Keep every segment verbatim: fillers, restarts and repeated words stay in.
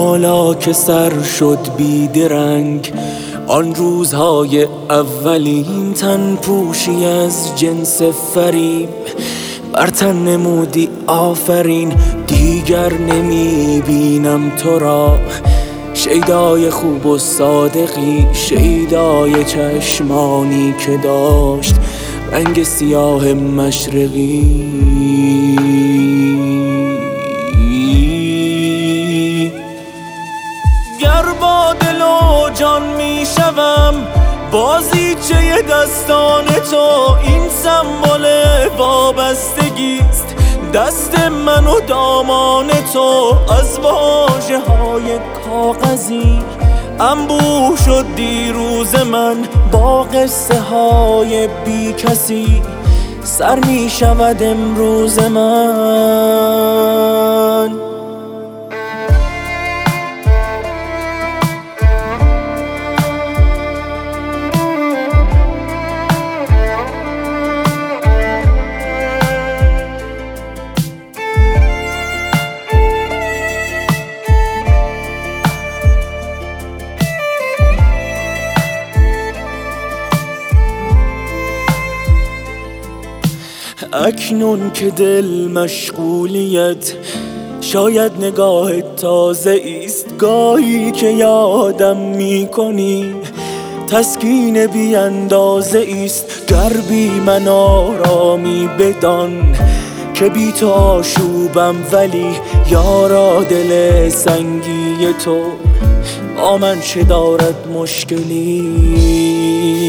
حالا که سر شد بیدرنگ آن روزهای اولین تن پوشی از جنس فریب بر تن نمودی آفرین دیگر نمی بینم تو را شیدای خوب و صادقی شیدای چشمانی که داشت رنگ سیاه مشرقی گر با دل و جان می شوم بازیچه دستان تو این سمبل وابستگیست دست من و دامان تو از واژه های کاغذی انبوه شد دیروز من با قصه های بی کسی سر می شود امروز من اکنون که دل مشغولیت شاید نگاه تازه ایست گاهی که یادم می کنی تسکین بی اندازه ایست گر بی من آرامی بدان که بی تو آشوبم ولی یارا دل سنگی تو با من چه دارد مشکلی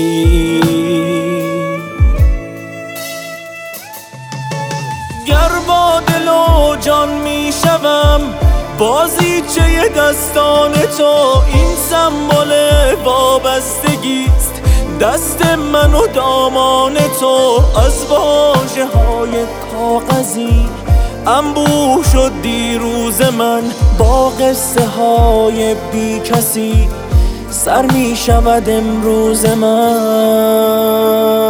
گر با دل و جان می شوم بازیچه دستان تو این سمبل وابستگیست دست من و دامان تو از واژه های کاغذی انبوه شد دیروز من با قصه های بی کسی سر می شود امروز من